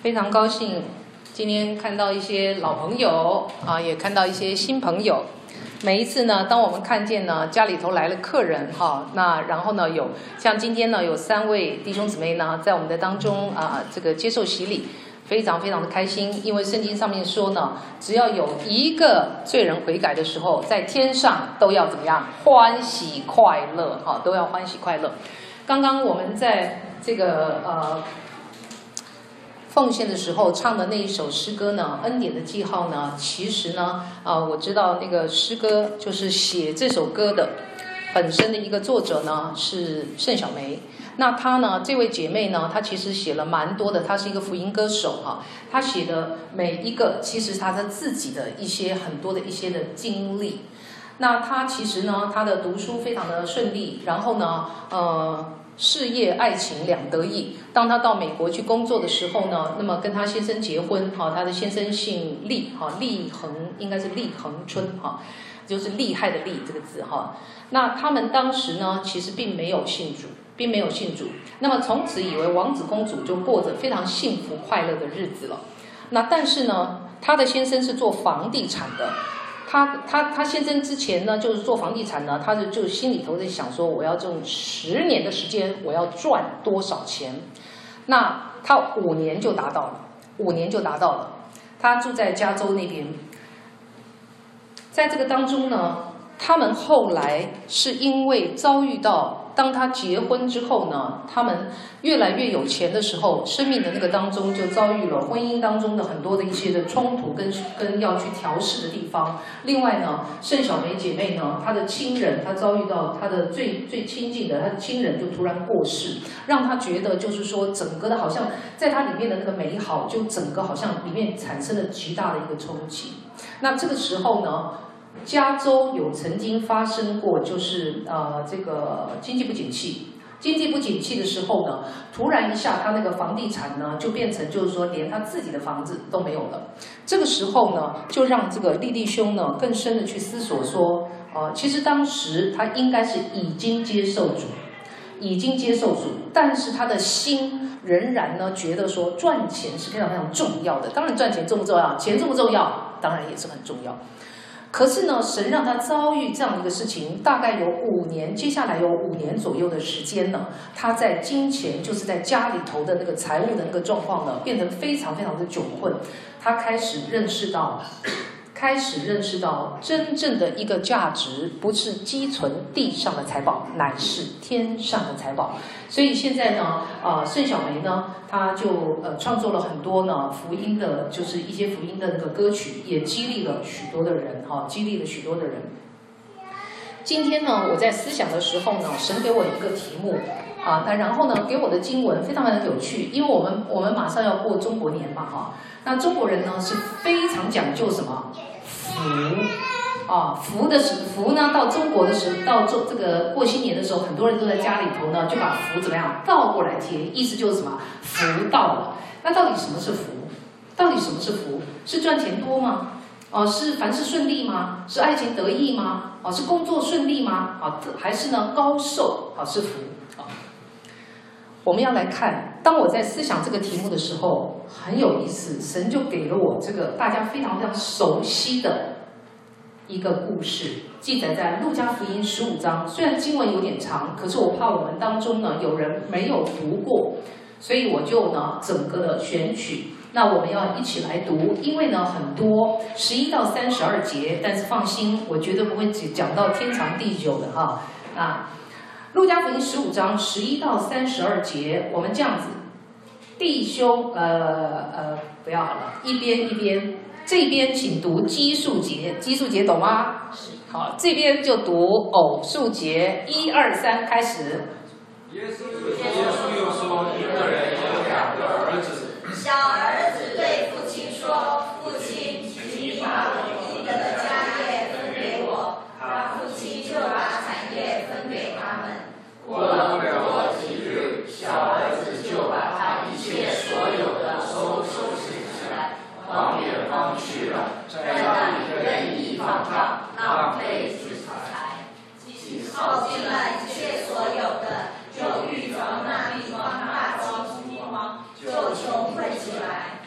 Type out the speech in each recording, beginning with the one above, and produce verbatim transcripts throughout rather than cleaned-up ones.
非常高兴今天看到一些老朋友啊，也看到一些新朋友。每一次呢，当我们看见呢家里头来了客人哈，那然后呢有像今天呢有三位弟兄姊妹呢在我们的当中啊，这个接受洗礼，非常非常的开心，因为圣经上面说呢，只要有一个罪人悔改的时候，在天上都要怎么样？欢喜快乐哈，都要欢喜快乐。刚刚我们在这个呃。奉献的时候唱的那一首诗歌呢，恩典的记号呢，其实呢，啊、呃，我知道那个诗歌就是写这首歌的本身的一个作者呢是盛小梅。那她呢，这位姐妹呢，她其实写了蛮多的，她是一个福音歌手哈、啊，她写的每一个其实她的自己的一些很多的一些的经历。那她其实呢，她的读书非常的顺利，然后呢，呃。事业、爱情两得意。当他到美国去工作的时候呢，那么跟他先生结婚，哈，他的先生姓厉，哈，厉恒应该是厉恒春，哈，就是厉害的厉这个字，哈。那他们当时呢，其实并没有信主，并没有信主。那么从此以为王子公主就过着非常幸福快乐的日子了。那但是呢，他的先生是做房地产的。他他他先生之前呢，就是做房地产呢，他就就心里头在想说，我要用十年的时间，我要赚多少钱？那他五年就达到了，五年就达到了。他住在加州那边，在这个当中呢，他们后来是因为遭遇到，当他结婚之后呢，他们越来越有钱的时候，生命的那个当中就遭遇了婚姻当中的很多的一些的冲突跟跟要去调试的地方。另外呢，盛小梅姐妹呢，她的亲人，她遭遇到她的最最亲近的她的亲人就突然过世，让她觉得就是说整个的好像在她里面的那个美好，就整个好像里面产生了极大的一个冲击。那这个时候呢，加州有曾经发生过，就是呃这个经济不景气，经济不景气的时候呢，突然一下他那个房地产呢就变成就是说连他自己的房子都没有了。这个时候呢，就让这个利弟兄呢更深的去思索说，呃，其实当时他应该是已经接受主，已经接受主，但是他的心仍然呢觉得说赚钱是非常非常重要的。当然赚钱重不重要？钱重不重要？当然也是很重要。可是呢，神让他遭遇这样的一个事情，大概有五年，接下来有五年左右的时间呢，他在金钱，就是在家里头的那个财务的那个状况呢，变得非常非常的窘困。他开始认识到，开始认识到真正的一个价值，不是积存地上的财宝，乃是天上的财宝。所以现在呢，啊、呃，盛小梅呢，她就呃创作了很多呢福音的，就是一些福音的那个歌曲，也激励了许多的人，哈、哦，激励了许多的人。今天呢，我在思想的时候呢，神给我一个题目啊，那然后呢，给我的经文非常非常有趣，因为我们我们马上要过中国年嘛，哈，那中国人呢是非常讲究什么福。啊，福的时福呢，到中国的时候，到中这个过新年的时候，很多人都在家里头呢，就把福怎么样倒过来贴，意思就是什么福到了。那到底什么是福？到底什么是福？是赚钱多吗？哦、啊，是凡事顺利吗？是爱情得意吗？哦、啊，是工作顺利吗？啊，还是呢高寿？啊，是福啊。我们要来看，当我在思想这个题目的时候，很有意思，神就给了我这个大家非常非常熟悉的一个故事，记载在路加福音十五章。虽然经文有点长，可是我怕我们当中呢有人没有读过，所以我就呢整个的选取。那我们要一起来读，因为呢很多十一到三十二节，但是放心，我绝对不会只讲到天长地久的哈啊。路加福音十五章十一到三十二节，我们这样子，弟兄呃呃不要好了，一边一边。这边请读奇数节，奇数节懂吗？好，这边就读偶数节，一二三，开始。 耶稣耶稣又说，一个人有两个儿子， 小儿子对父亲说：“父亲，请你把我一个的家业分给我。”他父亲就把产业分给他们。 过了不了几日，小儿子就把他一切所有的收收拾起来，往远方去了，在那里任意放荡，浪费资财。 耗尽了一切所有的，就遇着那地方大饥饥荒，就穷困起来。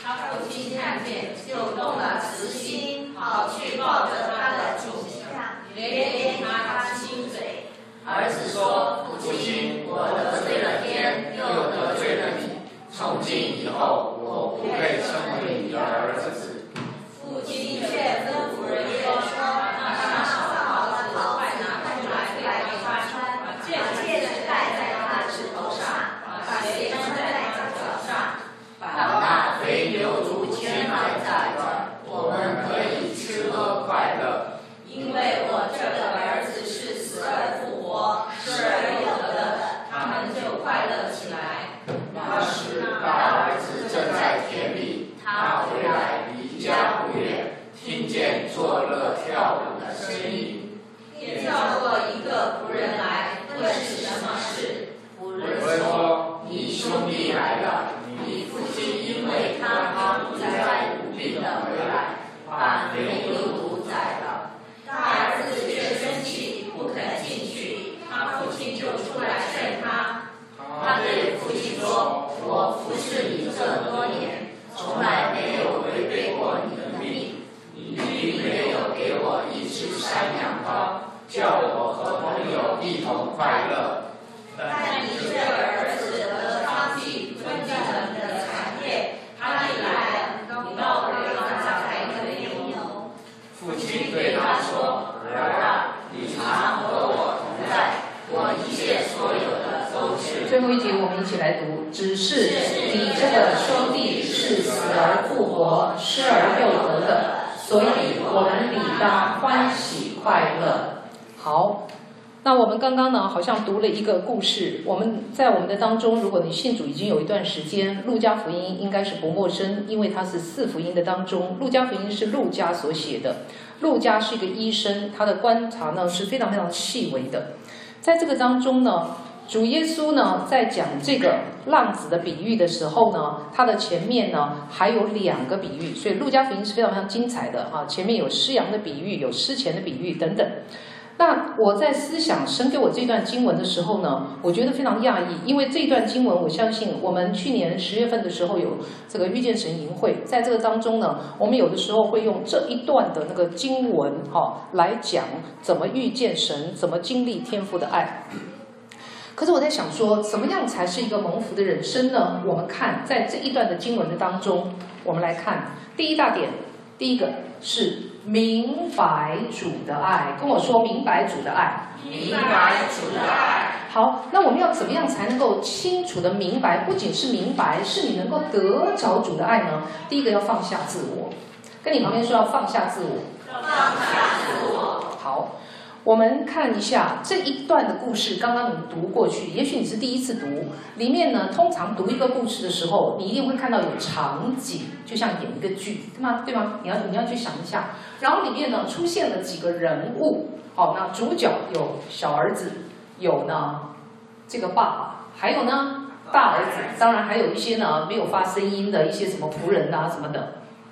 他父亲看见，就动了慈心，跑去抱着他的颈项，连连拿他亲嘴。儿子说：“父亲，我得罪了天，又得罪了你。从今以后，我不配称为你的儿子。”父亲却吩咐人说：“那上好的袍快拿出来，来给他穿，把戒指戴在他的指头上，把鞋穿在他脚上，把那肥牛犊牵来宰了，我们可以吃喝快乐，因为我这个儿子是死而复活，失而有得的，他们就快乐起来。”那时，大儿子正在田里，他回来离家不远，听见作乐跳舞的声音，便叫过一个仆人来，问是什么事。仆人说：“你兄弟来了，你父亲因为他刚灾灾无病的回来，把肥牛犊宰了。”大儿子却生气，不肯进去，他父亲就出来劝他。他对父亲说：“我服侍你这多年，从来没有违背过你的命，你并没有给我一只山羊羔，叫我和朋友一同快乐。但你这儿子得了娼妓，分尽了你的产业，他一来，你倒回了宰了肥牛。”父亲对他说：“儿啊，你常和我同在，我一切所有的都是。” 最后一节我们一起来读，只是你这个兄弟是死而复活，失而又得的，所以我们理当欢喜快乐。好，那我们刚刚呢好像读了一个故事，我们在我们的当中，如果你信主已经有一段时间，路加福音应该是不陌生，因为它是四福音的当中，路加福音是路加所写的，路加是一个医生，他的观察呢是非常非常细微的。在这个当中呢，主耶稣呢在讲这个浪子的比喻的时候呢，他的前面呢还有两个比喻，所以路加福音是非常非常精彩的啊！前面有失羊的比喻，有失钱的比喻等等。那我在思想神给我这段经文的时候呢，我觉得非常讶异，因为这段经文我相信我们去年十月份的时候有这个遇见神营会，在这个当中呢，我们有的时候会用这一段的那个经文哈、哦、来讲怎么遇见神，怎么经历天父的爱。可是我在想说，怎么样才是一个蒙福的人生呢？我们看在这一段的经文的当中，我们来看第一大点，第一个是明白主的爱。跟我说，明白主的爱。 明白主的爱。 好，那我们要怎么样才能够清楚的明白？不仅是明白，是你能够得着主的爱呢？第一个要放下自我，跟你旁边说要放下自我。 放下自我。 好。我们看一下这一段的故事，刚刚你读过去，也许你是第一次读。里面呢，通常读一个故事的时候，你一定会看到有场景，就像演一个剧，对吗？对吗？你要你要去想一下。然后里面呢出现了几个人物，好，那主角有小儿子，有呢这个爸爸，还有呢大儿子，当然还有一些呢没有发声音的一些什么仆人啊什么的。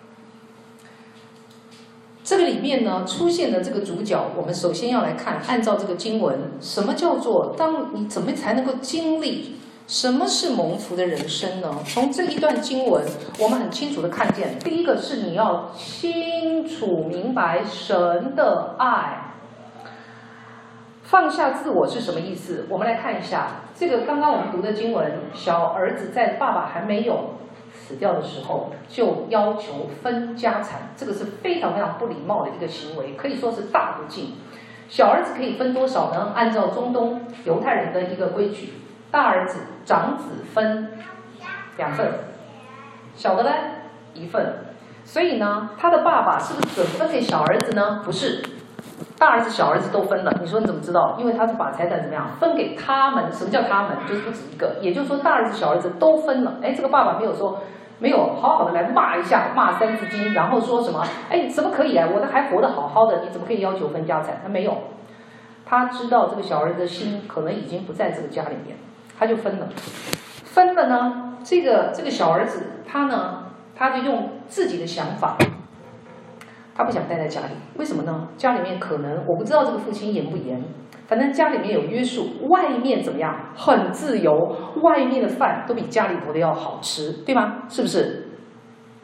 这个里面呢出现的这个主角，我们首先要来看，按照这个经文，什么叫做当你怎么才能够经历什么是蒙福的人生呢？从这一段经文，我们很清楚的看见，第一个是你要清楚明白神的爱，放下自我是什么意思？我们来看一下这个刚刚我们读的经文，小儿子在爸爸还没有死掉的时候就要求分家产，这个是非常非常不礼貌的一个行为，可以说是大不敬。小儿子可以分多少呢？按照中东犹太人的一个规矩，大儿子长子分两份，小的呢一份。所以呢，他的爸爸是不是只分给小儿子呢？不是，大儿子小儿子都分了。你说你怎么知道？因为他是把财产怎么样分给他们？什么叫他们？就是不止一个，也就是说大儿子小儿子都分了。哎，这个爸爸没有说。没有好好的来骂一下，骂三字经，然后说什么？哎，怎么可以啊？我的还活得好好的，你怎么可以要求分家产？他没有，他知道这个小儿子的心可能已经不在这个家里面，他就分了。分了呢，这个这个小儿子他呢，他就用自己的想法，他不想待在家里，为什么呢？家里面可能我不知道这个父亲严不严。反正家里面有约束，外面怎么样？很自由，外面的饭都比家里头的要好吃，对吗？是不是？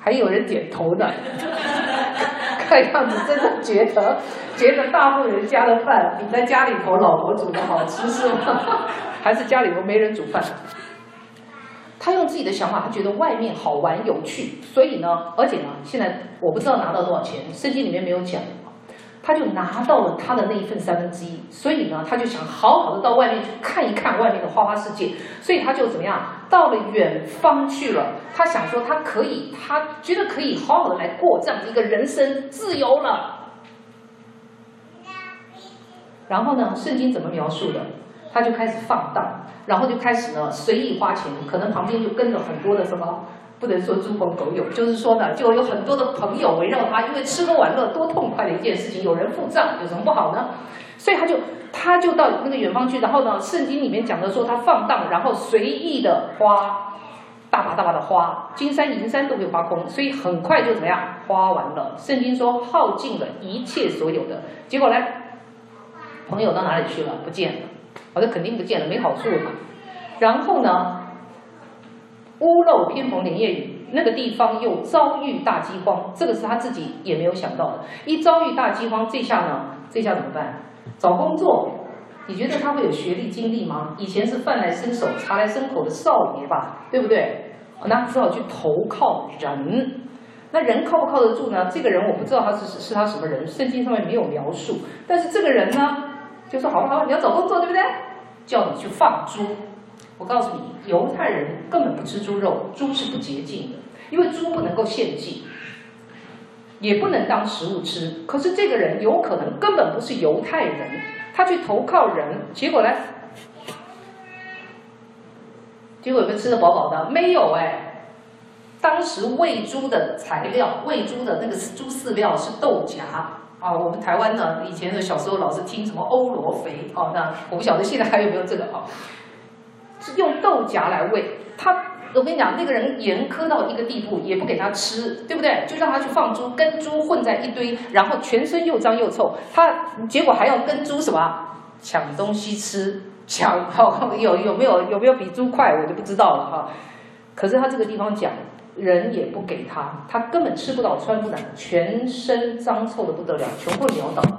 还有人点头呢。看样子真的觉得，觉得大户人家的饭比在家里头老婆煮的好吃是吗？还是家里头没人煮饭？他用自己的想法，他觉得外面好玩有趣，所以呢，而且呢，现在我不知道拿到多少钱，圣经里面没有讲。他就拿到了他的那一份三分之一，所以呢，他就想好好的到外面去看一看外面的花花世界，所以他就怎么样，到了远方去了。他想说，他可以，他觉得可以好好的来过这样的一个人生，自由了。然后呢，圣经怎么描述的？他就开始放荡，然后就开始呢随意花钱，可能旁边就跟着很多的什么。不能说猪朋狗友，就是说呢，就有很多的朋友围绕他，因为吃喝玩乐多痛快的一件事情，有人付账，有什么不好呢？所以他就他就到那个远方去，然后呢，圣经里面讲的说他放荡，然后随意的花，大把大把的花，金山银山都没有花空，所以很快就怎么样花完了。圣经说耗尽了一切所有的，结果呢，朋友到哪里去了？不见了，我这肯定不见了，没好处了嘛。然后呢？屋漏偏逢连夜雨，那个地方又遭遇大饥荒，这个是他自己也没有想到的。一遭遇大饥荒，这下呢，这下怎么办？找工作，你觉得他会有学历经历吗？以前是饭来伸手、茶来伸口的少爷吧，对不对？那只好去投靠人。那人靠不靠得住呢？这个人我不知道他是是他什么人，圣经上面没有描述。但是这个人呢，就说好不好？你要找工作，对不对？叫你去放猪。我告诉你，犹太人根本不吃猪肉，猪是不洁净的，因为猪不能够献祭，也不能当食物吃。可是这个人有可能根本不是犹太人，他去投靠人，结果呢？结果有没有吃得饱饱的？没有哎。当时喂猪的材料，喂猪的那个猪饲料是豆荚啊。我们台湾呢，以前的小时候老是听什么欧罗肥哦，那我不晓得现在还有没有这个啊。是用豆荚来喂他，我跟你讲，那个人严苛到一个地步，也不给他吃，对不对？就让他去放猪，跟猪混在一堆，然后全身又脏又臭。他结果还要跟猪什么抢东西吃，抢哦，有有没有有没有比猪快，我就不知道了哈。可是他这个地方讲，人也不给他，他根本吃不饱穿不暖，全身脏臭的不得了，穷困潦倒。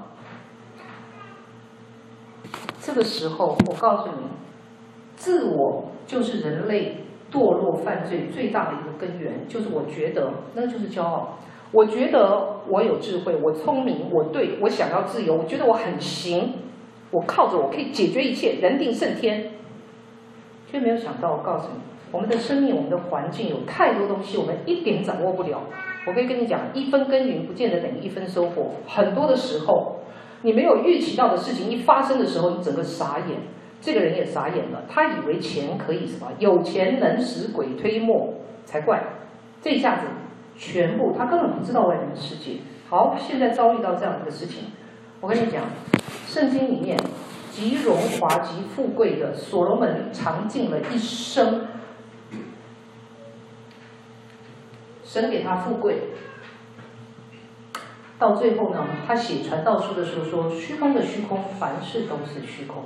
这个时候，我告诉你。自我就是人类堕落犯罪最大的一个根源，就是我觉得那就是骄傲。我觉得我有智慧，我聪明，我对，我想要自由，我觉得我很行，我靠着我可以解决一切，人定胜天。却没有想到，我告诉你，我们的生命，我们的环境有太多东西，我们一点掌握不了。我可以跟你讲，一分耕耘不见得等于一分收获。很多的时候，你没有预期到的事情一发生的时候，你整个傻眼。这个人也傻眼了，他以为钱可以什么？有钱能使鬼推磨才怪！这一下子，全部他根本不知道外面的世界。好，现在遭遇到这样的一个事情，我跟你讲，圣经里面极荣华极富贵的所罗门尝尽了一生，神给他富贵，到最后呢，他写传道书的时候说：“虚空的虚空，凡事都是虚空。”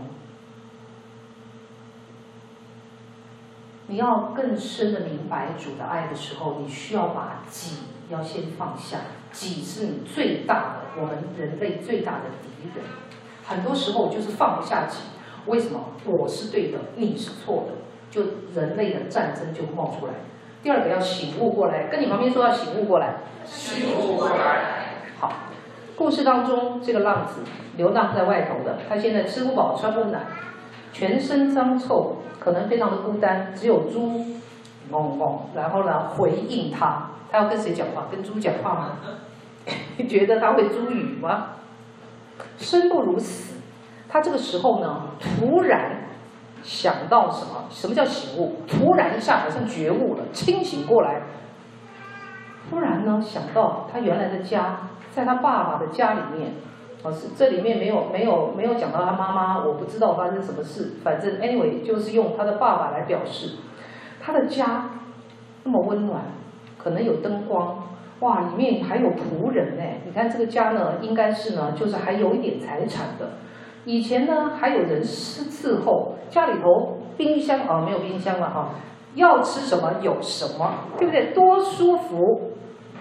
你要更深的明白主的爱的时候，你需要把己要先放下。己是你最大的，我们人类最大的敌人。很多时候就是放不下己。为什么？我是对的，你是错的，就人类的战争就冒出来。第二个要醒悟过来，跟你旁边说要醒悟过来。 醒悟过来。 好，故事当中这个浪子流浪在外头的，他现在吃不饱穿不暖，全身脏臭。可能非常的孤单，只有猪嗡嗡，然后呢回应他，他要跟谁讲话？跟猪讲话吗？你觉得他会猪语吗？生不如死。他这个时候呢，突然想到什么？什么叫醒悟？突然一下好像觉悟了，清醒过来。突然呢想到他原来的家，在他爸爸的家里面。哦，是这里面没有没有没有讲到他妈妈，我不知道发生什么事。反正 anyway 就是用他的爸爸来表示，他的家那么温暖，可能有灯光，哇，里面还有仆人呢。你看这个家呢，应该是呢，就是还有一点财产的。以前呢，还有人伺伺候，家里头冰箱啊、哦、没有冰箱了哈，要吃什么有什么，对不对？多舒服！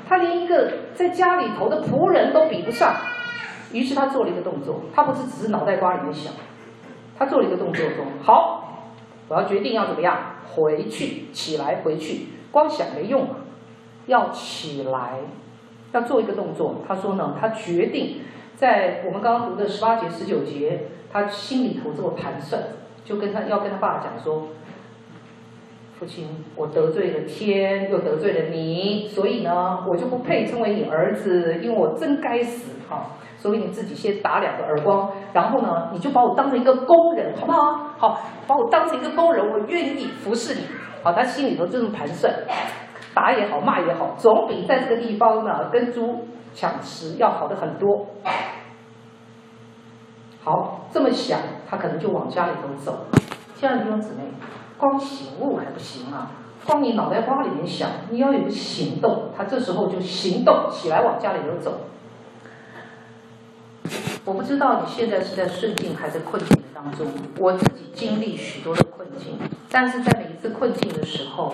他连一个在家里头的仆人都比不上。于是他做了一个动作，他不是只是脑袋瓜里面想，他做了一个动作说：好，我要决定要怎么样回去，起来回去，光想没用啊，要起来，要做一个动作。他说呢，他决定在我们刚刚读的十八节、十九节，他心里头这么盘算，就跟他要跟他爸讲说：父亲，我得罪了天，又得罪了你，所以呢，我就不配称为你儿子，因为我真该死哈。所以你自己先打两个耳光，然后呢，你就把我当成一个工人，好不好？好，把我当成一个工人，我愿意服侍你。好，他心里头这种盘算，打也好，骂也好，总比在这个地方呢跟猪抢食要好的很多。好，这么想，他可能就往家里头走。亲爱的弟兄姊妹，光醒悟还不行啊，光你脑袋瓜里面想，你要有个行动。他这时候就行动起来，往家里头走。我不知道你现在是在顺境还是困境当中，我自己经历许多的困境，但是在每一次困境的时候，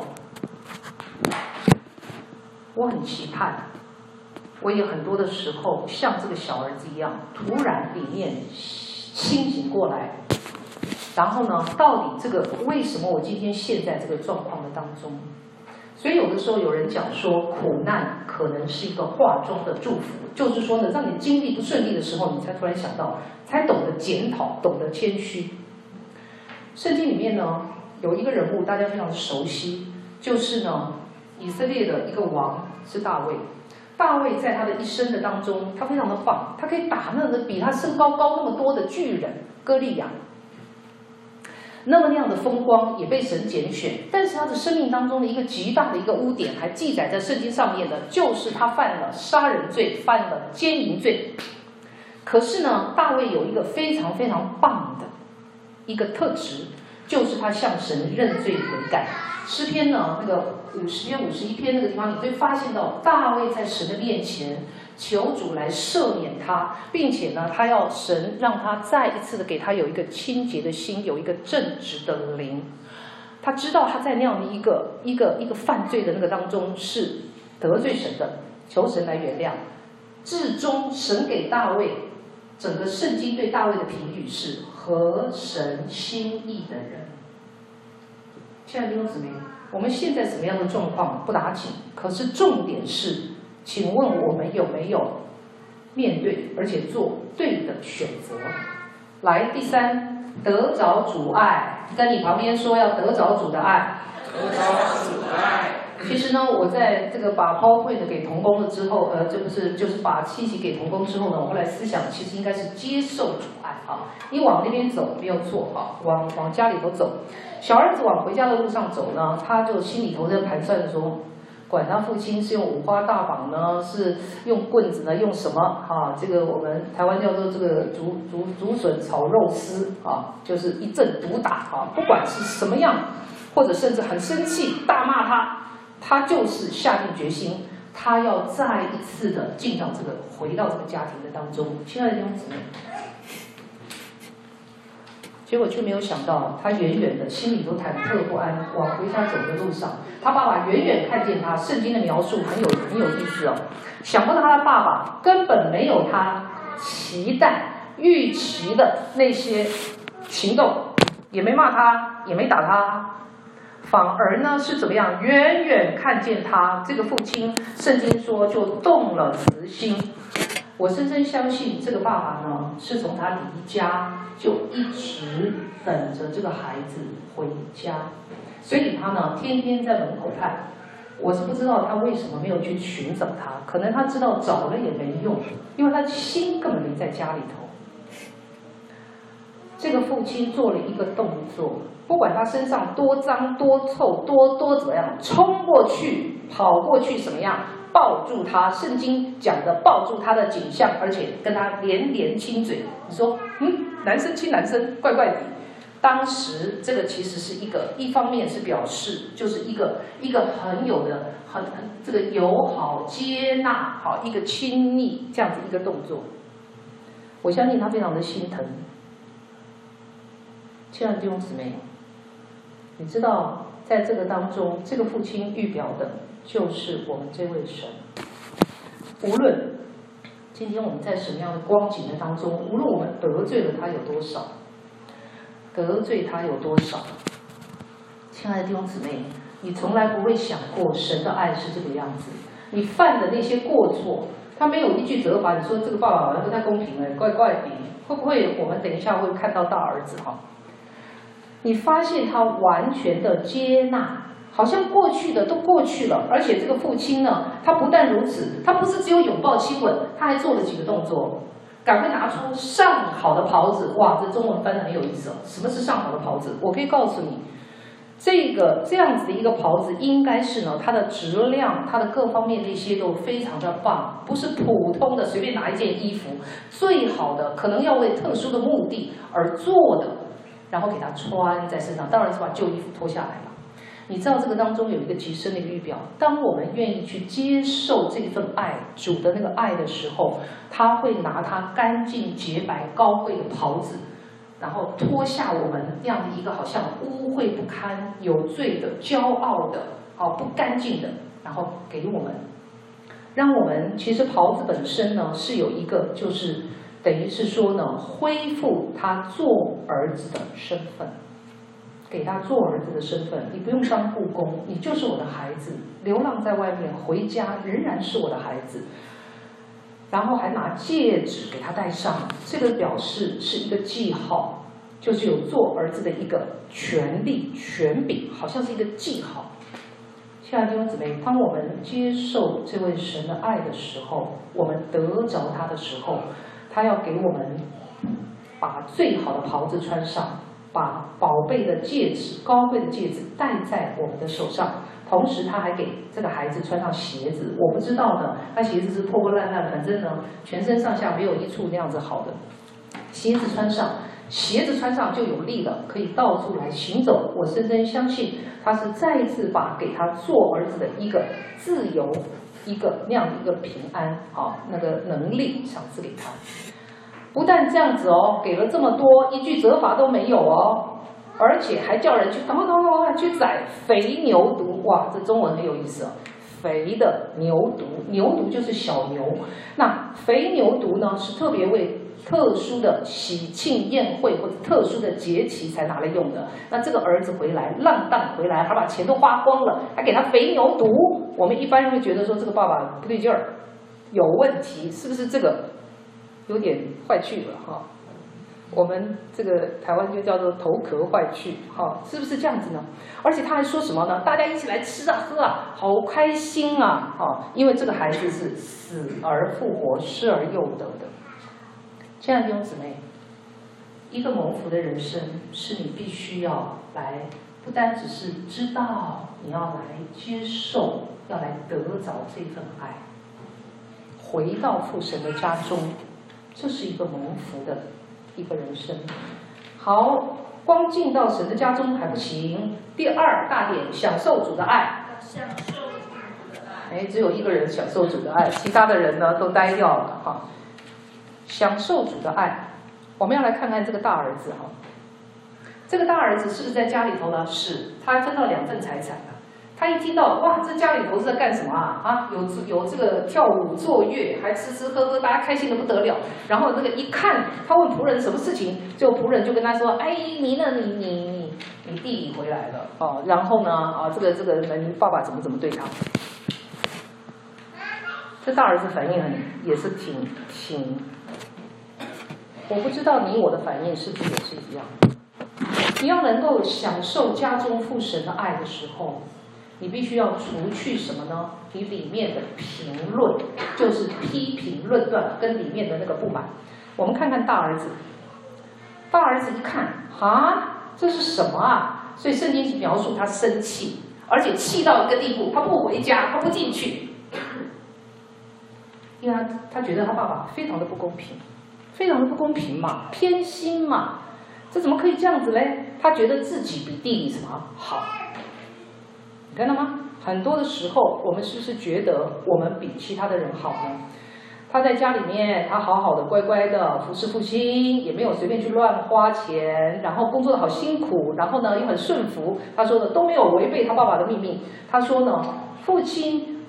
我很期盼，我也很多的时候像这个小儿子一样，突然里面清醒过来，然后呢，到底这个为什么我今天陷在这个状况的当中？所以有的时候有人讲说，苦难可能是一个化妆的祝福，就是说呢，让你经历不顺利的时候，你才突然想到，才懂得检讨，懂得谦虚。圣经里面呢，有一个人物大家非常熟悉，就是呢，以色列的一个王是大卫。大卫在他的一生的当中，他非常的棒，他可以打那个比他身高高那么多的巨人歌利亚。那么那样的风光也被神拣选，但是他的生命当中的一个极大的一个污点，还记载在圣经上面的，就是他犯了杀人罪，犯了奸淫罪。可是呢，大卫有一个非常非常棒的一个特质，就是他向神认罪悔改。诗篇呢，那个五十篇五十一篇那个地方，你会发现到大卫在神的面前求主来赦免他，并且呢，他要神让他再一次的给他有一个清洁的心，有一个正直的灵。他知道他在那样的一个一个一个犯罪的那个当中是得罪神的，求神来原谅。至终神给大卫整个圣经对大卫的评语是合神心意的人。亲爱的弟兄姊妹，我们现在什么样的状况不打紧，可是重点是，请问我们有没有面对而且做对的选择？来，第三，得着主爱，跟你旁边说要得着主的爱。 得着主的爱。 其实呢，我在这个把 PowerPoint 给同工了之后，呃，这不是就是把信息给同工之后呢，我后来思想其实应该是接受主爱啊，你往那边走没有错哈，往往家里头走。小儿子往回家的路上走呢，他就心里头在盘算说，管他父亲是用五花大绑呢，是用棍子呢，用什么啊？这个我们台湾叫做这个竹竹竹笋炒肉丝啊，就是一阵毒打啊，不管是什么样，或者甚至很生气大骂他，他就是下定决心，他要再一次的进到这个回到这个家庭的当中。亲爱的弟兄姊妹，结果却没有想到，他远远的心里都忐忑不安，往回家走的路上，他爸爸远远看见他，圣经的描述很有很有意思哦。想不到他的爸爸根本没有他期待预期的那些行动，也没骂他，也没打他，反而呢是怎么样？远远看见他这个父亲，圣经说就动了慈心。我深深相信，这个爸爸呢，是从他离家就一直等着这个孩子回家，所以他呢天天在门口看。我是不知道他为什么没有去寻找他，可能他知道找了也没用，因为他心根本没在家里头。这个父亲做了一个动作，不管他身上多脏多臭多多怎么样，冲过去跑过去什么样，抱住他，圣经讲的抱住他的景象，而且跟他连连亲嘴。你说，嗯，男生亲男生，怪怪的。当时这个其实是一个，一方面是表示，就是一个一个很有的很很这个友好接纳，好一个亲昵这样子一个动作。我相信他非常的心疼。亲爱的弟兄姊妹，你知道在这个当中，这个父亲预表的就是我们这位神。 无论今天我们在什么样的光景的当中，无论我们得罪了他有多少，得罪他有多少，亲爱的弟兄姊妹，你从来不会想过神的爱是这个样子。你犯的那些过错，他没有一句责罚，你说这个爸爸好像不太公平哎，怪怪的。会不会我们等一下会看到大儿子哈？你发现他完全的接纳，好像过去的都过去了，而且这个父亲呢，他不但如此，他不是只有拥抱亲吻，他还做了几个动作，赶快拿出上好的袍子。哇，这中文翻得很有意思哦。什么是上好的袍子？我可以告诉你，这个这样子的一个袍子，应该是呢，它的质量、它的各方面那些都非常的棒，不是普通的随便拿一件衣服，最好的可能要为特殊的目的而做的，然后给它穿在身上，当然是把旧衣服脱下来了。你知道这个当中有一个极深的一个预表，当我们愿意去接受这份爱，主的那个爱的时候，他会拿他干净洁白高贵的袍子，然后脱下我们这样的一个好像污秽不堪、有罪的、骄傲的、哦不干净的，然后给我们，让我们其实袍子本身呢是有一个，就是等于是说呢，恢复他做儿子的身份，给他做儿子的身份。你不用当雇工，你就是我的孩子，流浪在外面回家仍然是我的孩子。然后还拿戒指给他戴上，这个表示是一个记号，就是有做儿子的一个权利、权柄，好像是一个记号。亲爱的弟兄姊妹，当我们接受这位神的爱的时候，我们得着他的时候，他要给我们把最好的袍子穿上，把宝贝的戒指、高贵的戒指戴在我们的手上。同时，他还给这个孩子穿上鞋子。我不知道呢，他鞋子是破破烂烂，反正呢，全身上下没有一处那样子好的。鞋子穿上，鞋子穿上就有力了，可以到处来行走。我深深相信，他是再一次把给他做儿子的一个自由、一个那样的一个平安，好，那个能力赏赐给他。不但这样子哦，给了这么多，一句责罚都没有哦。而且还叫人去赶快赶快赶快去宰肥牛犊，哇，这中文很有意思哦。肥的牛犊，牛犊就是小牛。那肥牛犊呢，是特别为特殊的喜庆宴会或者特殊的节期才拿来用的。那这个儿子回来浪荡回来，还把钱都花光了，还给他肥牛犊。我们一般人会觉得说这个爸爸不对劲儿，有问题，是不是这个有点坏去了哈？我们这个台湾就叫做头壳坏去，哈、哦，是不是这样子呢？而且他还说什么呢？大家一起来吃啊喝啊，好开心啊，哈、哦，因为这个孩子是死而复活、失而又得的。亲爱的弟兄姊妹，一个蒙福的人生是你必须要来，不单只是知道，你要来接受，要来得着这份爱，回到父神的家中，这是一个蒙福的一个人生。好，光进到神的家中还不行。第二大点，享受主的爱。 享受主的爱。 哎，只有一个人享受主的爱，其他的人呢都呆掉了哈。享受主的爱，我们要来看看这个大儿子哈。这个大儿子是不是在家里头呢？是，他还分到两份财产呢。他一听到哇，这家里头是在干什么啊？啊，有有这个跳舞作乐，还吃吃喝喝，大家开心的不得了。然后这个一看，他问仆人什么事情，就仆人就跟他说：“哎，你呢？你你你你弟弟回来了哦。然后呢，啊，这个这个人爸爸怎么怎么对他？”这大儿子反应很也是挺挺，我不知道你我的反应是不是也是一样。你要能够享受家中父神的爱的时候，你必须要除去什么呢？你里面的评论，就是批评论断跟里面的那个不满。我们看看大儿子，大儿子一看啊，这是什么啊？所以圣经描述他生气，而且气到一个地步，他不回家，他不进去，因为他他觉得他爸爸非常的不公平，非常的不公平嘛，偏心嘛，这怎么可以这样子嘞？他觉得自己比弟弟什么好。你看到吗？很多的时候，我们是不是觉得我们比其他的人好呢？他在家里面，他好好的、乖乖的服侍父亲，也没有随便去乱花钱，然后工作的好辛苦，然后呢又很顺服。他说呢都没有违背他爸爸的命令。他说呢，父亲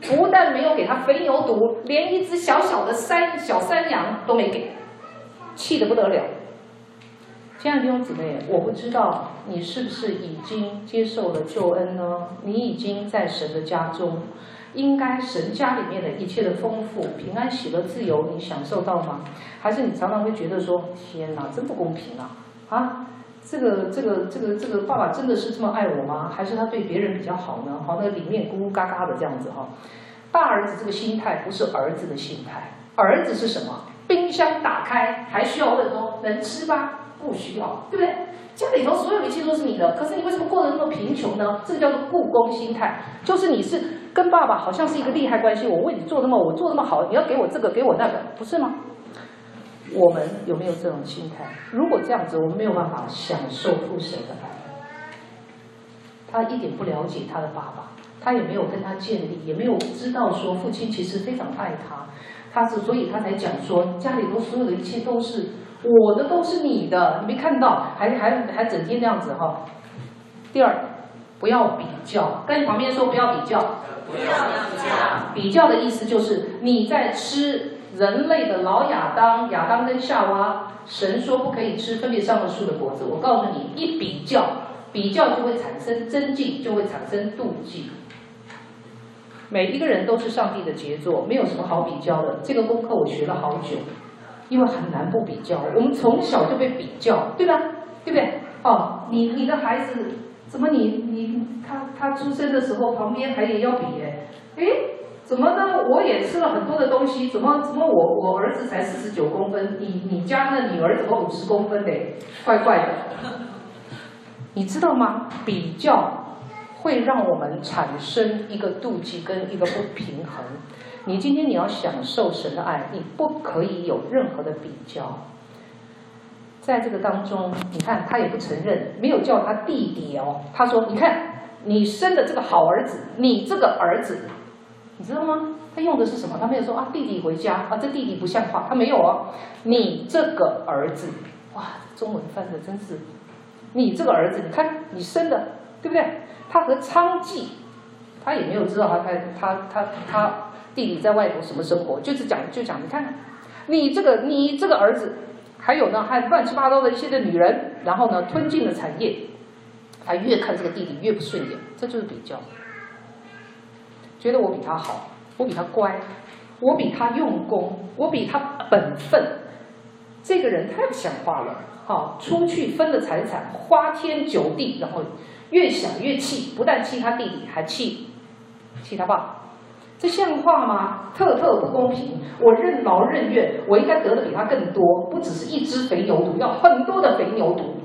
不但没有给他肥牛犊，连一只小小的山小山羊都没给，气得不得了。亲爱的弟兄姊妹，我不知道你是不是已经接受了救恩呢？你已经在神的家中，应该神家里面的一切的丰富、平安、喜乐、自由，你享受到吗？还是你常常会觉得说，天哪，真不公平啊！啊，这个这个这个这个爸爸真的是这么爱我吗？还是他对别人比较好呢？好，那里面咕咕嘎嘎的这样子哈。大儿子这个心态不是儿子的心态，儿子是什么？冰箱打开还需要问说能吃吗？不需要，对不对？家里头所有一切都是你的，可是你为什么过得那么贫穷呢？这个叫做故宫心态，就是你是跟爸爸好像是一个利害关系，我为你做那么，我做那么好，你要给我这个，给我那个，不是吗？我们有没有这种心态？如果这样子，我们没有办法享受父神的爱。他一点不了解他的爸爸，他也没有跟他建立，也没有知道说父亲其实非常爱他，他是所以他才讲说家里头所有的一切都是我的，都是你的，你没看到，还还还整天那样子哈。第二，不要比较，跟你旁边说不要比较， 不要比较。 比较的意思就是你在吃人类的老亚当，亚当跟夏娃，神说不可以吃分别善恶树的果子。我告诉你，一比较，比较就会产生增进，就会产生妒忌。每一个人都是上帝的杰作，没有什么好比较的。这个功课我学了好久，因为很难不比较。我们从小就被比较，对吧？对不对？哦，你你的孩子怎么你你他他出生的时候旁边还也要比哎，哎。怎么呢？我也吃了很多的东西，怎么怎么我我儿子才四十九公分，你你家的女儿怎么五十公分嘞？怪怪的，你知道吗？比较会让我们产生一个妒忌跟一个不平衡。你今天你要享受神的爱，你不可以有任何的比较。在这个当中，你看他也不承认，没有叫他弟弟哦，他说：“你看你生的这个好儿子，你这个儿子。”你知道吗？他用的是什么？他没有说啊，弟弟回家啊，这弟弟不像话，他没有哦。你这个儿子，哇，中文翻的真是，你这个儿子，你看你生的，对不对？他和娼妓，他也没有知道他他他他他弟弟在外头什么生活，就是讲就讲，你看，你这个你这个儿子，还有呢，还乱七八糟的一些的女人，然后呢，吞进了产业，他越看这个弟弟越不顺眼，这就是比较。觉得我比他好，我比他乖，我比他用功，我比他本分。这个人太不像话了，好，出去分了财产，花天酒地，然后越想越气，不但气他弟弟，还气气他爸。这像话吗？特特不公平！我任劳任怨，我应该得的比他更多，不只是一只肥牛犊，要很多的肥牛犊。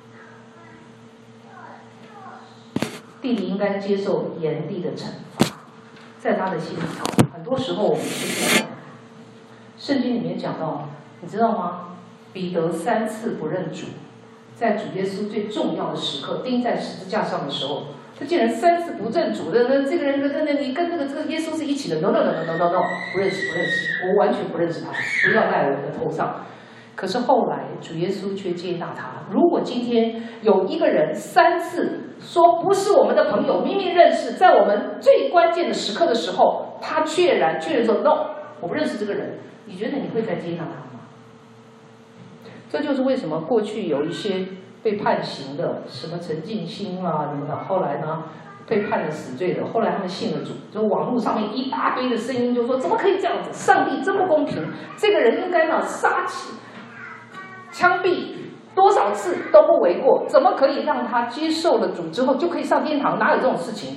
弟弟应该接受严厉的惩罚。在他的心里头，很多时候我们是这样。圣经里面讲到，你知道吗？彼得三次不认主，在主耶稣最重要的时刻钉在十字架上的时候，他竟然三次不认主的，那这个人跟那你跟那个这个耶稣是一起的 ，no no no no no no， 不认识不认识，我完全不认识他，不要赖我的头上。可是后来主耶稣却接纳他。如果今天有一个人三次说不是我们的朋友，明明认识，在我们最关键的时刻的时候，他确然确认说 no， 我不认识这个人，你觉得你会再接纳他吗？这就是为什么过去有一些被判刑的，什么陈进兴啊什么的，后来呢被判了死罪的，后来他们信了主，就网络上面一大堆的声音就说怎么可以这样子，上帝真不公平，这个人应该呢杀起枪毙多少次都不为过，怎么可以让他接受了主之后就可以上天堂？哪有这种事情？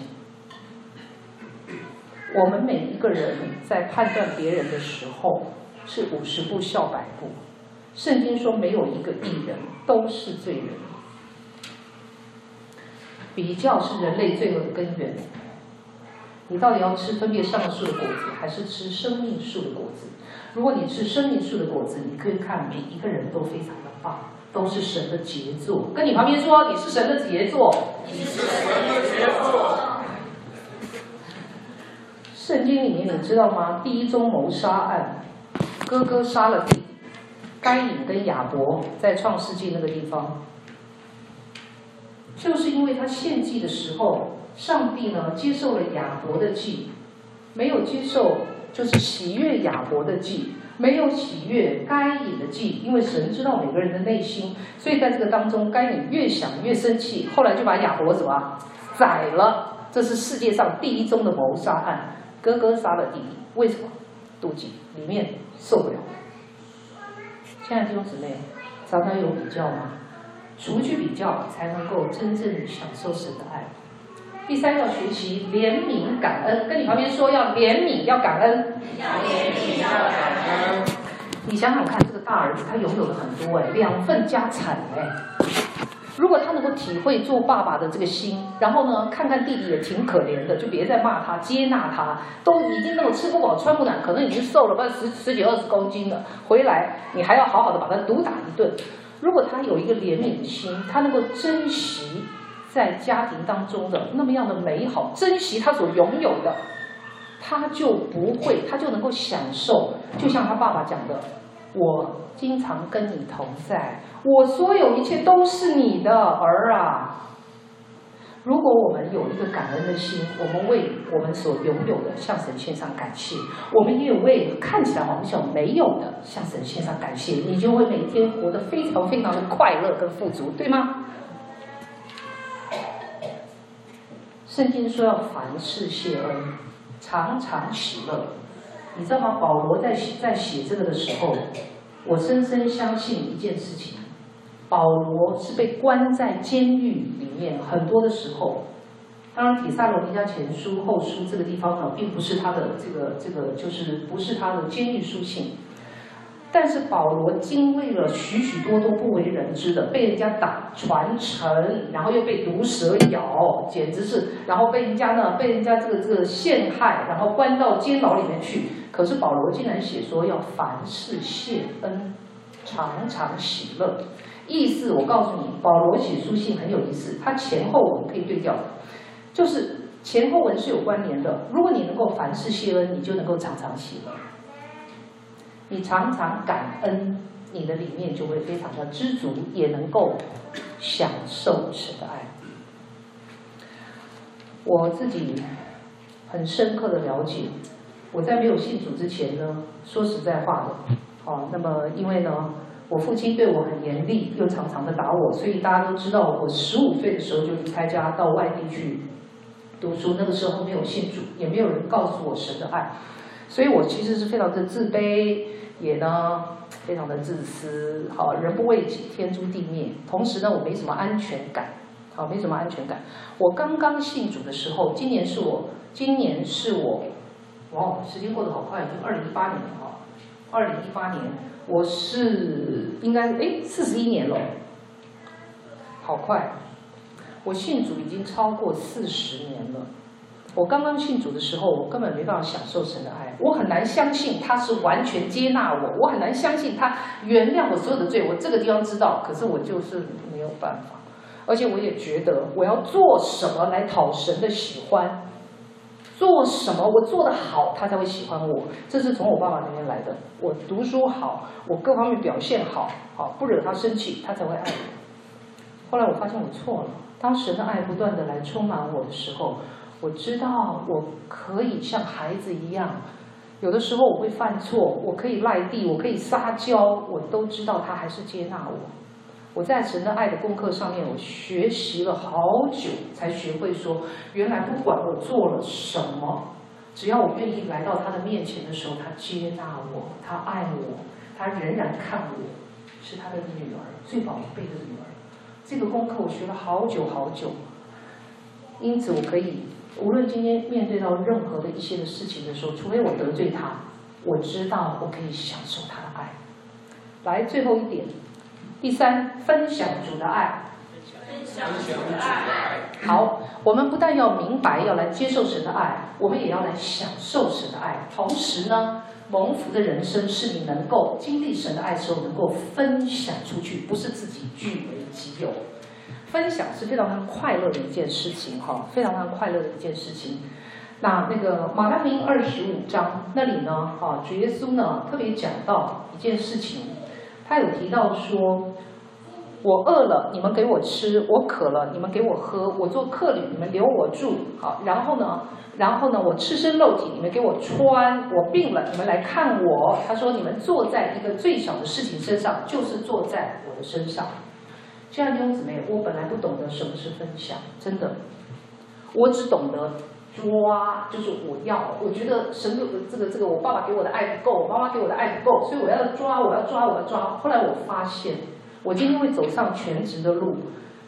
我们每一个人在判断别人的时候是五十步笑百步。圣经说没有一个义人，都是罪人。比较是人类罪恶的根源。你到底要吃分别善恶树的果子，还是吃生命树的果子？如果你吃生命树的果子，你可以看每一个人都非常的棒，都是神的杰作。跟你旁边说，你是神的杰作。 你是神的杰作。 圣经里面你知道吗？第一宗谋杀案，哥哥杀了弟弟，该隐跟亚伯在创世纪那个地方，就是因为他献祭的时候，上帝呢接受了亚伯的祭。 没有接受就是喜悦亚伯的祭，没有喜悦该隐的祭，因为神知道每个人的内心，所以在这个当中，该隐越想越生气，后来就把亚伯怎么宰了。这是世界上第一宗的谋杀案，哥哥杀了弟弟，为什么？妒忌，里面受不了。亲爱的弟兄姊妹，常常有比较吗？除去比较，才能够真正享受神的爱。第三，要学习怜悯感恩，跟你旁边说要怜悯，要感恩。 要怜悯，要感恩。 你想想看，这个大儿子他拥有了很多哎，两份家产哎。如果他能够体会做爸爸的这个心，然后呢，看看弟弟也挺可怜的，就别再骂他，接纳他，都已经那种吃不饱穿不暖，可能已经瘦了不十十几二十公斤了，回来你还要好好的把他毒打一顿。如果他有一个怜悯的心，他能够珍惜在家庭当中的那么样的美好，珍惜他所拥有的，他就不会，他就能够享受。就像他爸爸讲的，我经常跟你同在，我所有一切都是你的儿啊。如果我们有一个感恩的心，我们为我们所拥有的向神献上感谢，我们也有为看起来好像没有的向神献上感谢，你就会每一天活得非常非常的快乐跟富足，对吗？圣经说要凡事谢恩，常常喜乐。你知道吗？保罗在写在写这个的时候，我深深相信一件事情：保罗是被关在监狱里面，很多的时候，当然，《帖撒罗尼迦前书》后书这个地方呢，并不是他的这个这个，就是不是他的监狱书信。但是保罗经历了许许多多不为人知的，被人家打传承，然后又被毒蛇咬，简直是，然后被人家呢，被人家这个这个陷害，然后关到监牢里面去。可是保罗竟然写说要凡事谢恩，常常喜乐。意思我告诉你，保罗写书信很有意思，他前后文可以对调，就是前后文是有关联的。如果你能够凡事谢恩，你就能够常常喜乐。你常常感恩，你的里面就会非常的知足，也能够享受神的爱。我自己很深刻的了解，我在没有信主之前呢，说实在话的，哦，那么因为呢，我父亲对我很严厉，又常常的打我，所以大家都知道，我十五岁的时候就离开家到外地去读书，那个时候没有信主，也没有人告诉我神的爱。所以我其实是非常的自卑，也呢非常的自私，好，人不为己，天诛地灭。同时呢，我没什么安全感，好，没什么安全感。我刚刚信主的时候，今年是我，今年是我，哇，时间过得好快，已经二零一八年了哈，二零一八年，我是应该哎四十一年了，好快，我信主已经超过四十年了。我刚刚信主的时候，我根本没办法享受神的爱，我很难相信他是完全接纳我，我很难相信他原谅我所有的罪。我这个地方知道，可是我就是没有办法，而且我也觉得我要做什么来讨神的喜欢，做什么我做得好，他才会喜欢我。这是从我爸爸那边来的。我读书好，我各方面表现好，好不惹他生气，他才会爱我。后来我发现我错了，当神的爱不断的来充满我的时候，我知道我可以像孩子一样，有的时候我会犯错，我可以赖地，我可以撒娇，我都知道他还是接纳我。我在神的爱的功课上面，我学习了好久，才学会说，原来不管我做了什么，只要我愿意来到他的面前的时候，他接纳我，他爱我，他仍然看我是他的女儿，最宝贝的女儿。这个功课我学了好久好久，因此我可以，无论今天面对到任何的一些的事情的时候，除非我得罪他，我知道我可以享受他的爱。来，最后一点，第三，分享主的爱。 分享主的爱。 好，我们不但要明白要来接受神的爱，我们也要来享受神的爱。同时呢，蒙福的人生是你能够经历神的爱的时候，能够分享出去，不是自己据为己有。分享是非常非常快乐的一件事情，哈，非常非常快乐的一件事情。那那个马太福音二十五章那里呢，哈，主耶稣呢特别讲到一件事情，他有提到说， 我饿了，你们给我吃；我渴了，你们给我喝；我做客旅，你们留我住。好，然后呢，然后呢，我赤身露体，你们给我穿；我病了，你们来看我。他说，你们坐在一个最小的事情身上，就是坐在我的身上。亲爱的弟兄姊妹，我本来不懂得什么是分享，真的，我只懂得抓，就是我要，我觉得神有这个这个，我爸爸给我的爱不够，我妈妈给我的爱不够，所以我要抓，我要抓，我要抓。后来我发现，我今天会走上全职的路，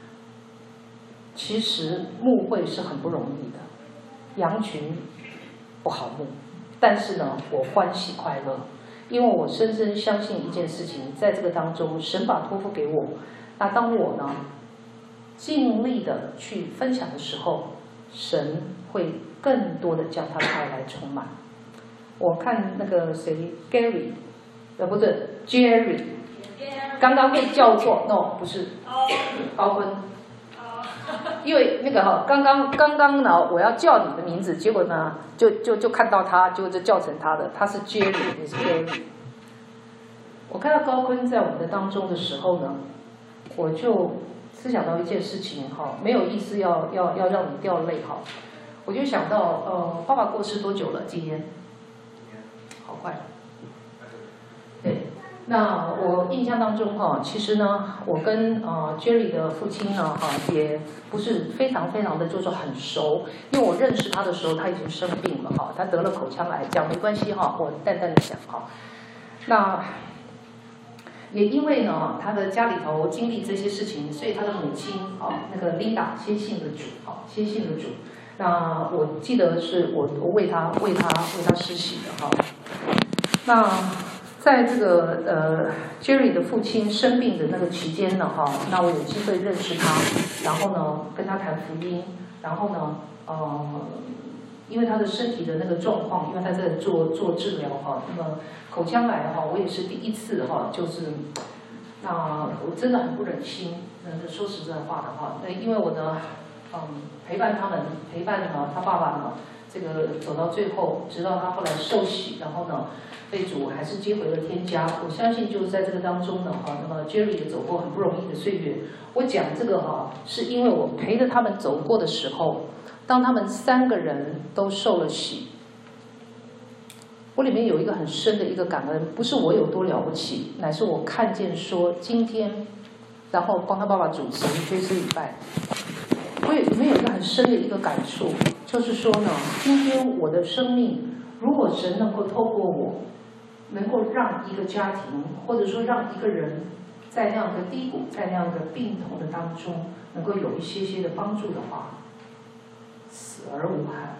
其实牧会是很不容易的，羊群不好牧，但是呢，我欢喜快乐，因为我深深相信一件事情，在这个当中，神把托付给我。那当我呢尽力的去分享的时候，神会更多的将他的爱来充满。我看那个谁 Gary， 呃不是 Jerry， 刚刚被叫错 ，no 不是高坤，因为那个哈、哦、刚刚刚刚呢我要叫你的名字，结果呢就就就看到他，结果就叫成他的，他是 Jerry， 你是 Gary。我看到高坤在我们的当中的时候呢。我就思想到一件事情哈，没有意思要要要让你掉泪哈，我就想到呃，爸爸过世多久了？今年，好快。对，那我印象当中哈，其实呢，我跟呃 Jerry 的父亲呢哈，也不是非常非常的就是很熟，因为我认识他的时候他已经生病了哈，他得了口腔癌，讲没关系哈，我淡淡的讲哈，那。也因为呢，他的家里头经历这些事情，所以他的母亲啊，那个 Linda 先信了主，啊，先信了主。那我记得是我我为他为他为他施洗的哈。那在这个呃 Jerry 的父亲生病的那个期间呢哈，那我有机会认识他，然后呢跟他谈福音，然后呢呃，因为他的身体的那个状况，因为他在做做治疗哈，那么。口腔癌哈，我也是第一次哈，就是，那我真的很不忍心。嗯，说实在话的话，那因为我呢，嗯，陪伴他们，陪伴呢他爸爸呢，这个走到最后，直到他后来受洗，然后呢，被主还是接回了天家。我相信就是在这个当中呢，哈，那么 Jerry 也走过很不容易的岁月。我讲这个哈，是因为我陪着他们走过的时候，当他们三个人都受了洗。我里面有一个很深的一个感恩，不是我有多了不起，乃是我看见说今天，然后帮他爸爸主持追思礼拜，我里面有一个很深的一个感触，就是说呢，今天我的生命，如果神能够透过我，能够让一个家庭，或者说让一个人，在那样的低谷，在那样的病痛的当中，能够有一些些的帮助的话，死而无憾。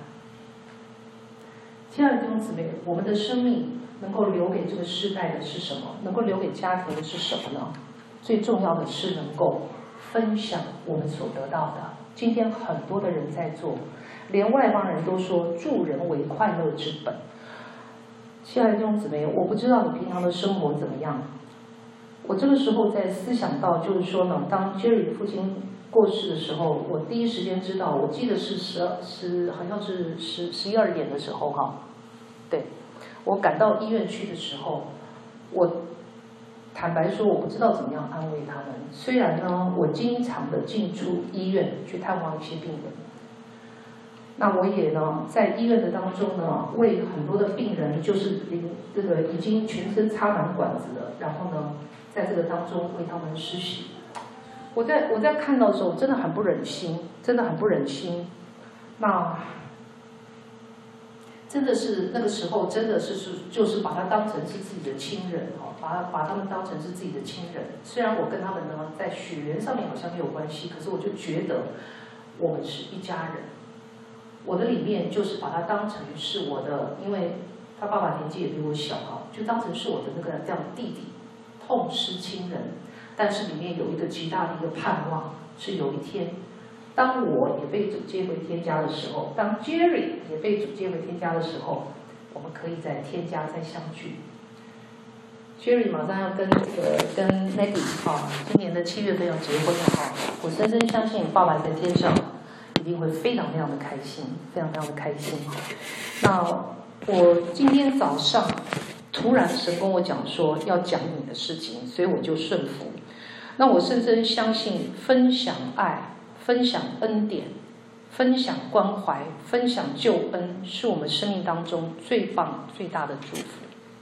亲爱的弟兄姊妹，我们的生命能够留给这个世代的是什么？能够留给家庭的是什么呢？最重要的是能够分享我们所得到的。今天很多的人在做，连外邦人都说助人为快乐之本。亲爱的弟兄姊妹，我不知道你平常的生活怎么样。我这个时候在思想到，就是说呢，当 Jerry 的父亲过世的时候，我第一时间知道，我记得是十二十，好像是十十一二点的时候哈。对，我赶到医院去的时候，我坦白说，我不知道怎么样安慰他们。虽然呢，我经常的进出医院去探望一些病人，那我也呢，在医院的当中呢，为很多的病人，就是这个已经全身插满管子的，然后呢，在这个当中为他们施洗。我在我在看到的时候，真的很不忍心，真的很不忍心。那。真的是那个时候，真的是是就是把他当成是自己的亲人哈，把把他们当成是自己的亲人。虽然我跟他们呢在血缘上面好像没有关系，可是我就觉得我们是一家人。我的里面就是把他当成是我的，因为他爸爸年纪也比我小哈，就当成是我的那个这样的弟弟，痛失亲人。但是里面有一个极大的一个盼望，是有一天。当我也被主接回天家的时候，当 Jerry 也被主接回天家的时候，我们可以在天家再相聚。Jerry 马上要跟这个跟 Maggie 啊，今年的七月份要结婚了哈。我深深相信爸爸在天上一定会非常非常的开心，非常非常的开心。那我今天早上突然神跟我讲说要讲你的事情，所以我就顺服。 那我深深相信，分享爱、分享恩典、分享关怀、分享救恩，是我们生命当中最棒、最大的祝福。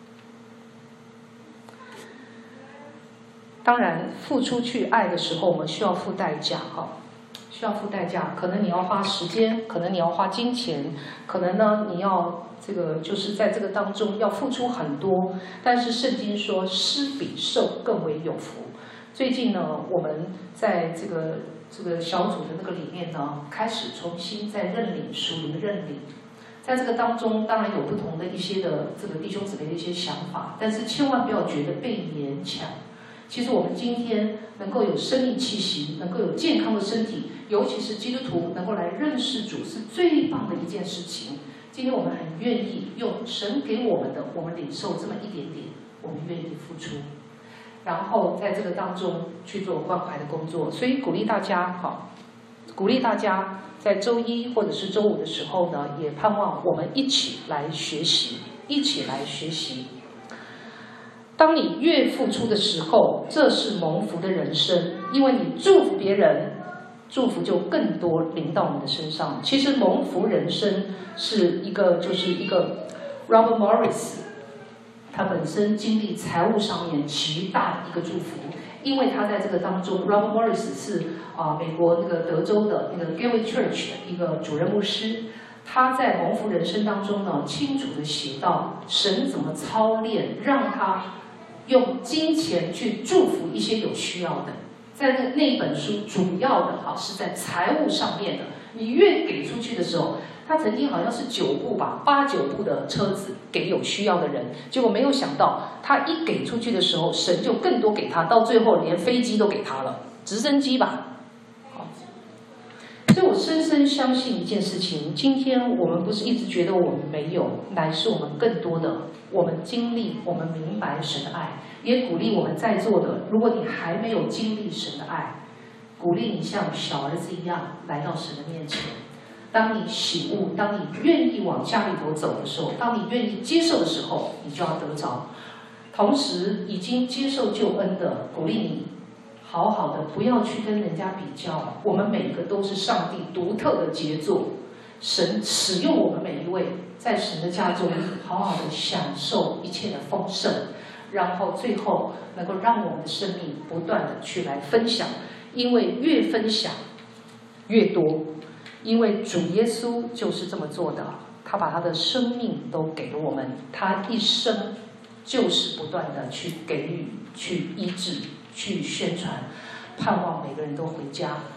当然，付出去爱的时候，我们需要付代价哈。需要付代价，可能你要花时间，可能你要花金钱，可能呢你要这个就是在这个当中要付出很多。但是圣经说，施比受更为有福。最近呢，我们在这个这个小组的那个里面呢，开始重新在认领属灵的认领。在这个当中，当然有不同的一些的这个弟兄姊妹的一些想法，但是千万不要觉得被勉强。其实我们今天能够有生命气息，能够有健康的身体，尤其是基督徒能够来认识主，是最棒的一件事情。今天我们很愿意用神给我们的，我们领受这么一点点，我们愿意付出，然后在这个当中去做关怀的工作。所以鼓励大家，哈，鼓励大家在周一或者是周五的时候呢，也盼望我们一起来学习，一起来学习。当你越付出的时候，这是蒙福的人生，因为你祝福别人，祝福就更多临到你的身上。其实蒙福人生是一个，就是一个 Robert Morris， 他本身经历财务上面极大的一个祝福，因为他在这个当中 ，Robert Morris 是啊、呃、美国那个德州的那个 Gateway Church 的一个主任牧师。他在蒙福人生当中呢，清楚的写到神怎么操练，让他用金钱去祝福一些有需要的。在那那一本书主要的哈是在财务上面的，你越给出去的时候，他曾经好像是九部吧，八九部的车子给有需要的人，结果没有想到他一给出去的时候，神就更多给他，到最后连飞机都给他了，直升机吧。所以我深深相信一件事情，今天我们不是一直觉得我们没有，乃是我们更多的，我们经历，我们明白神的爱，也鼓励我们在座的，如果你还没有经历神的爱，鼓励你像小儿子一样来到神的面前。当你醒悟，当你愿意往家里头走的时候，当你愿意接受的时候，你就要得着。同时，已经接受救恩的，鼓励你好好的，不要去跟人家比较。我们每个都是上帝独特的杰作，神使用我们每一位，在神的家中好好的享受一切的丰盛，然后最后能够让我们的生命不断的去来分享，因为越分享越多，因为主耶稣就是这么做的，他把他的生命都给了我们，他一生就是不断的去给予、去医治、去宣传，盼望每个人都回家。